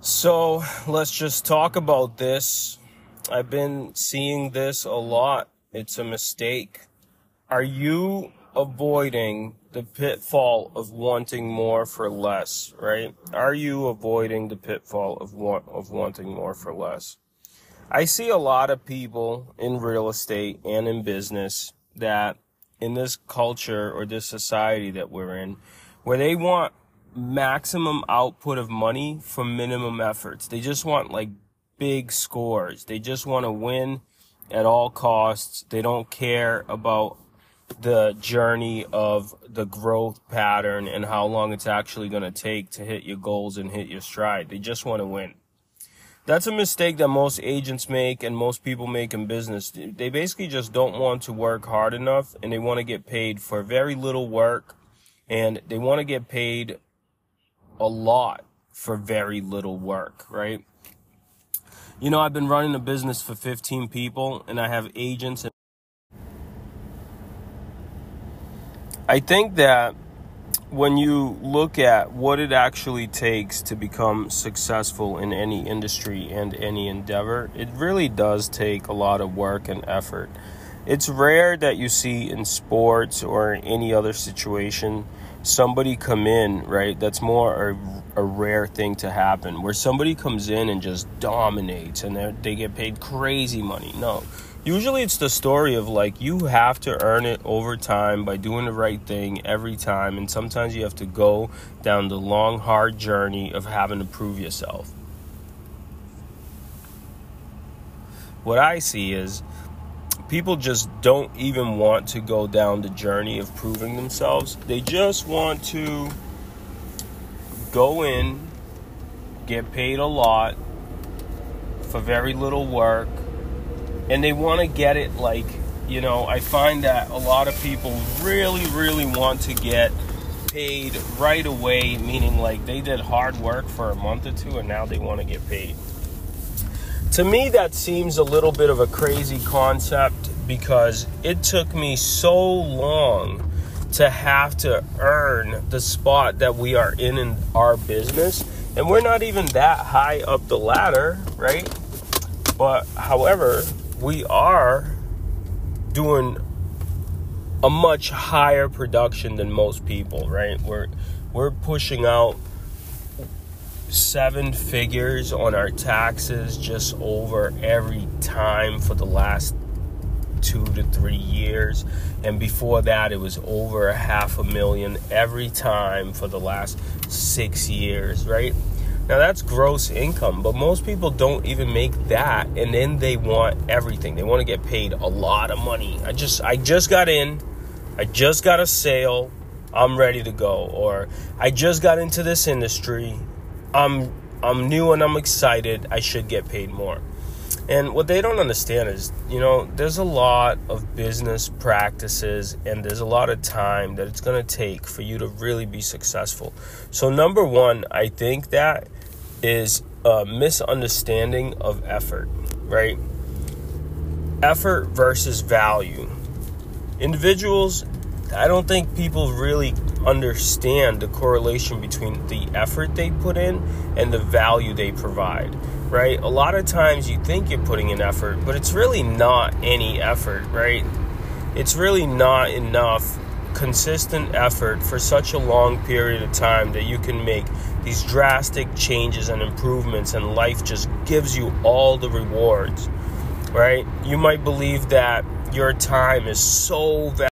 So let's just talk about this. I've been seeing this a lot. It's a mistake. Are you avoiding the pitfall of wanting more for less, right? Are you avoiding the pitfall of wanting more for less? I see a lot of people in real estate and in business that in this culture or this society that we're in, where they want maximum output of money from minimum efforts. They just want like big scores. They just want to win at all costs. They don't care about the journey of the growth pattern and how long it's actually going to take to hit your goals and hit your stride. They just want to win. That's a mistake that most agents make and most people make in business. They basically just don't want to work hard enough, and they want to get paid for very little work, and they want to get paid a lot for very little work, right? You know, I've been running a business for 15 people, and I have agents. I think that when you look at what it actually takes to become successful in any industry and any endeavor, it really does take a lot of work and effort. It's rare that you see in sports or any other situation somebody come in, right? That's more a rare thing to happen, where somebody comes in and just dominates and they get paid crazy money. No. Usually it's the story of like you have to earn it over time by doing the right thing every time, and sometimes you have to go down the long, hard journey of having to prove yourself. What I see is people just don't even want to go down the journey of proving themselves. They just want to go in, get paid a lot for very little work, and they want to get it like, you know, I find that a lot of people really want to get paid right away, meaning like they did hard work for a month or two and now they want to get paid. To me, that seems a little bit of a crazy concept because it took me so long to have to earn the spot that we are in our business. And we're not even that high up the ladder, right? But however, we are doing a much higher production than most people, right? We're pushing out 7 figures on our taxes just over every time for the last 2 to 3 years, and before that it was over $500,000 every time for the last 6 years, right? Now that's gross income, but most people don't even make that, and then they want everything. They want to get paid a lot of money. I just got in, I just got a sale, I'm ready to go. Or I just got into this industry, I'm new and I'm excited, I should get paid more. And what they don't understand is, you know, there's a lot of business practices and there's a lot of time that it's going to take for you to really be successful. So number one, I think that is a misunderstanding of effort, right? Effort versus value. Individuals, I don't think people really understand the correlation between the effort they put in and the value they provide, right? A lot of times you think you're putting in effort, but it's really not any effort, right? It's really not enough consistent effort for such a long period of time that you can make these drastic changes and improvements, and life just gives you all the rewards, right? You might believe that your time is so valuable.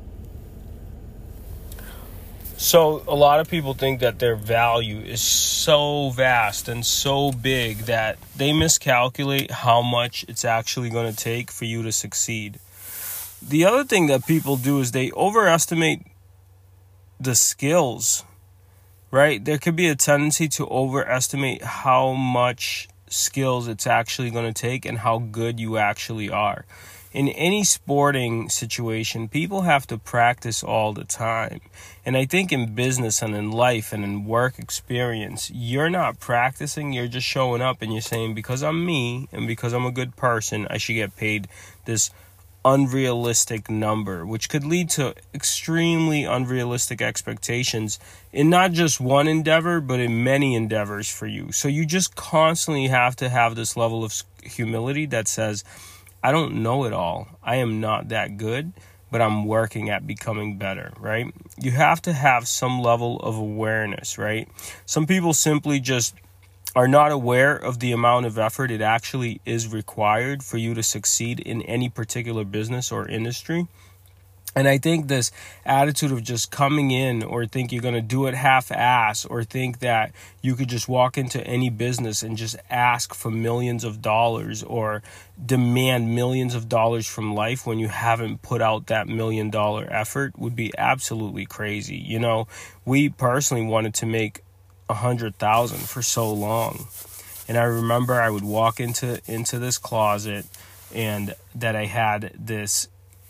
So a lot of people think that their value is so vast and so big that they miscalculate how much it's actually going to take for you to succeed. The other thing that people do is they overestimate the skills, right? There could be a tendency to overestimate how much skills it's actually going to take and how good you actually are. In any sporting situation, people have to practice all the time. And I think in business and in life and in work experience, you're not practicing, you're just showing up and you're saying, because I'm me and because I'm a good person, I should get paid this unrealistic number, which could lead to extremely unrealistic expectations in not just one endeavor, but in many endeavors for you. So you just constantly have to have this level of humility that says, I don't know it all. I am not that good, but I'm working at becoming better, right? You have to have some level of awareness, right? Some people simply just are not aware of the amount of effort it actually is required for you to succeed in any particular business or industry. And I think this attitude of just coming in or think you're going to do it half-ass or think that you could just walk into any business and just ask for millions of dollars or demand millions of dollars from life when you haven't put out that $1 million effort would be absolutely crazy. You know, we personally wanted to make 100,000 for so long. And I remember I would walk into this closet and that I had this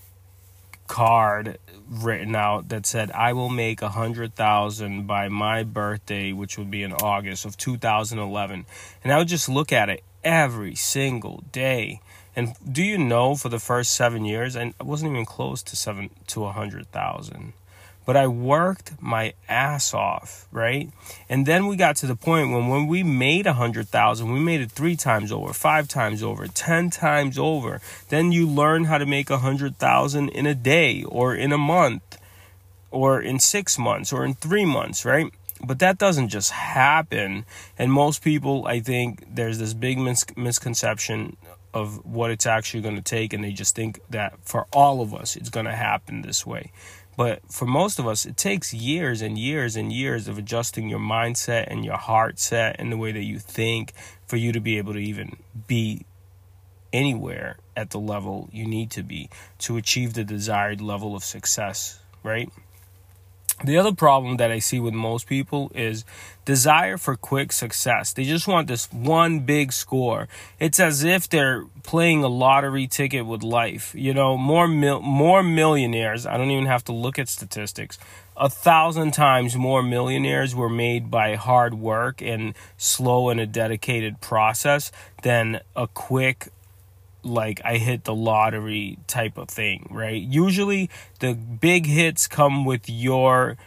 card written out that said, I will make 100,000 by my birthday, which would be in August of 2011. And I would just look at it every single day. And do you know, for the first 7 years, I wasn't even close to 100,000. But I worked my ass off, right? And then we got to the point when we made 100,000, we made it 3 times over, 5 times over, 10 times over. Then you learn how to make 100,000 in a day or in a month or in 6 months or in 3 months, right? But that doesn't just happen. And most people, I think there's this big misconception of what it's actually going to take. And they just think that for all of us, it's going to happen this way. But for most of us, it takes years and years and years of adjusting your mindset and your heart set and the way that you think for you to be able to even be anywhere at the level you need to be to achieve the desired level of success, right? The other problem that I see with most people is desire for quick success. They just want this one big score. It's as if they're playing a lottery ticket with life. You know, more millionaires, I don't even have to look at statistics, 1,000 times more millionaires were made by hard work and slow and a dedicated process than a quick, like, I hit the lottery type of thing, right? Usually the big hits come with your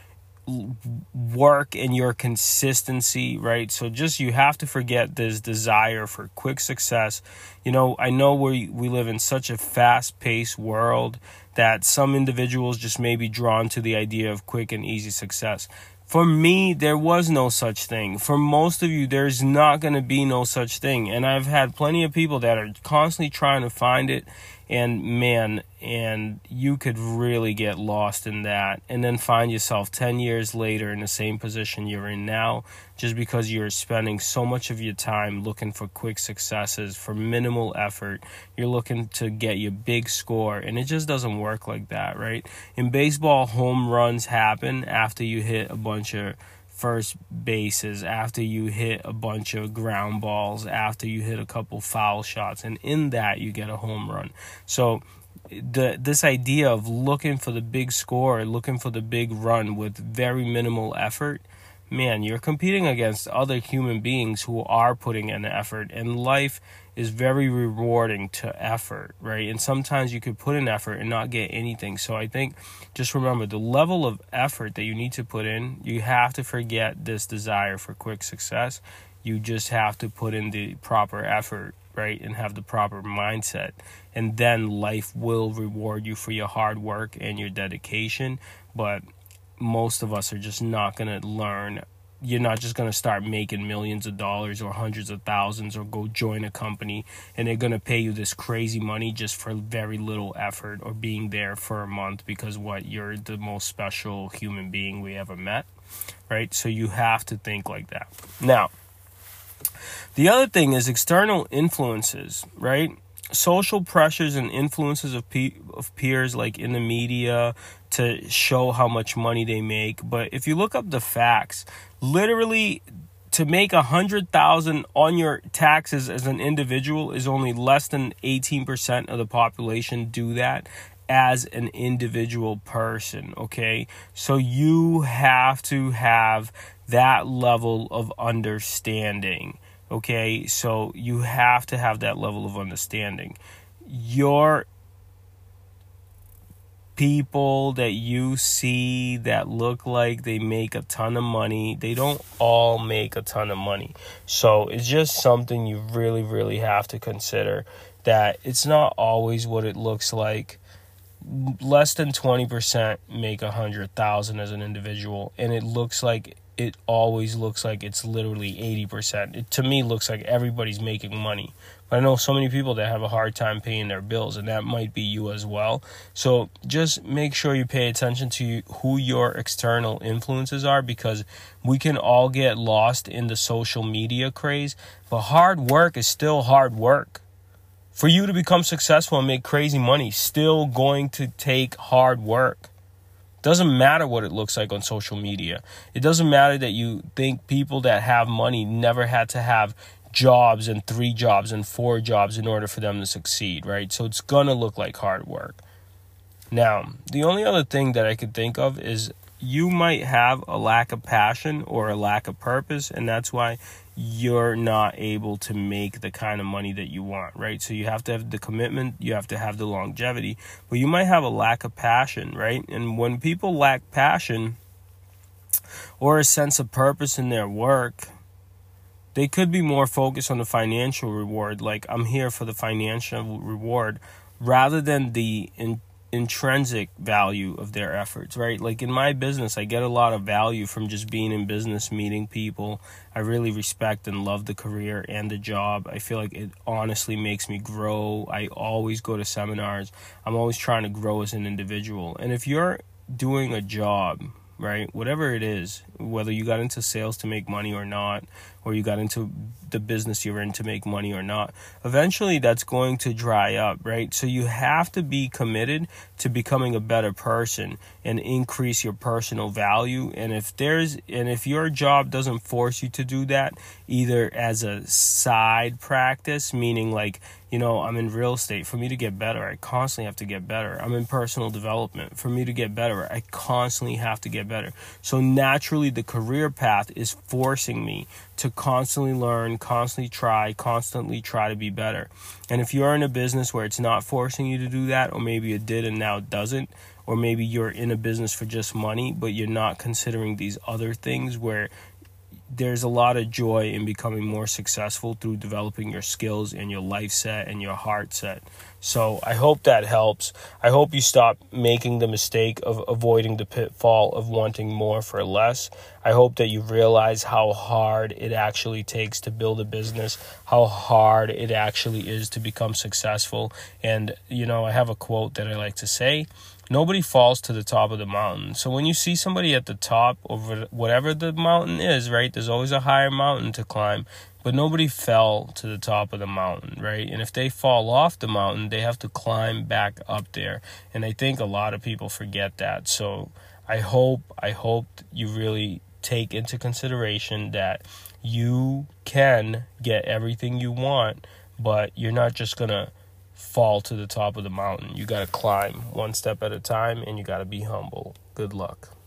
work and your consistency, right? So just, you have to forget this desire for quick success. You know, I know we live in such a fast-paced world that some individuals just may be drawn to the idea of quick and easy success. For me, there was no such thing. For most of you, there's not going to be no such thing. And I've had plenty of people that are constantly trying to find it. And man, and you could really get lost in that and then find yourself 10 years later in the same position you're in now, just because you're spending so much of your time looking for quick successes for minimal effort. You're looking to get your big score, and it just doesn't work like that, right? In baseball, home runs happen after you hit a bunch of first bases, after you hit a bunch of ground balls, after you hit a couple foul shots, and in that you get a home run. So this idea of looking for the big score, looking for the big run with very minimal effort, man, you're competing against other human beings who are putting in effort, and life is very rewarding to effort, right? And sometimes you could put in effort and not get anything. So I think just remember the level of effort that you need to put in. You have to forget this desire for quick success. You just have to put in the proper effort, right? And have the proper mindset. And then life will reward you for your hard work and your dedication. But most of us are just not going to learn. You're not just going to start making millions of dollars or hundreds of thousands or go join a company and they're going to pay you this crazy money just for very little effort or being there for a month because you're the most special human being we ever met, right? So you have to think like that. Now, the other thing is external influences, right? Social pressures and influences of peers, like in the media, to show how much money they make. But if you look up the facts, literally to make 100,000 on your taxes as an individual is only less than 18% of the population do that as an individual person, okay? So you have to have that level of understanding. Okay, so you have to have that level of understanding. Your people that you see that look like they make a ton of money, they don't all make a ton of money. So it's just something you really, really have to consider, that it's not always what it looks like. Less than 20% make 100,000 as an individual, and it always looks like it's literally 80%. It to me looks like everybody's making money. But I know so many people that have a hard time paying their bills, and that might be you as well. So just make sure you pay attention to who your external influences are, because we can all get lost in the social media craze, but hard work is still hard work. For you to become successful and make crazy money, still going to take hard work. Doesn't matter what it looks like on social media. It doesn't matter that you think people that have money never had to have jobs and 3 jobs and 4 jobs in order for them to succeed, right? So it's gonna look like hard work. Now, the only other thing that I could think of is you might have a lack of passion or a lack of purpose, and that's why you're not able to make the kind of money that you want, right? So you have to have the commitment, you have to have the longevity, but you might have a lack of passion, right? And when people lack passion or a sense of purpose in their work, they could be more focused on the financial reward, like I'm here for the financial reward, rather than the intrinsic value of their efforts, right? Like in my business, I get a lot of value from just being in business, meeting people. I really respect and love the career and the job. I feel like it honestly makes me grow. I always go to seminars. I'm always trying to grow as an individual. And if you're doing a job, right, whatever it is, whether you got into sales to make money or not, or you got into the business you're in to make money or not, eventually that's going to dry up, right? So you have to be committed to becoming a better person and increase your personal value. And if your job doesn't force you to do that, either as a side practice, meaning like, I'm in real estate. For me to get better, I constantly have to get better. I'm in personal development. For me to get better, I constantly have to get better. So naturally, the career path is forcing me to constantly learn, constantly try to be better. And if you're in a business where it's not forcing you to do that, or maybe it did and now it doesn't, or maybe you're in a business for just money, but you're not considering these other things where there's a lot of joy in becoming more successful through developing your skills and your life set and your heart set. So I hope that helps. I hope you stop making the mistake of avoiding the pitfall of wanting more for less. I hope that you realize how hard it actually takes to build a business, how hard it actually is to become successful. And, I have a quote that I like to say: nobody falls to the top of the mountain. So when you see somebody at the top of whatever the mountain is, right, there's always a higher mountain to climb, but nobody fell to the top of the mountain, right? And if they fall off the mountain, they have to climb back up there. And I think a lot of people forget that. So I hope you really take into consideration that you can get everything you want, but you're not just going to fall to the top of the mountain. You got to climb one step at a time, and you got to be humble. Good luck.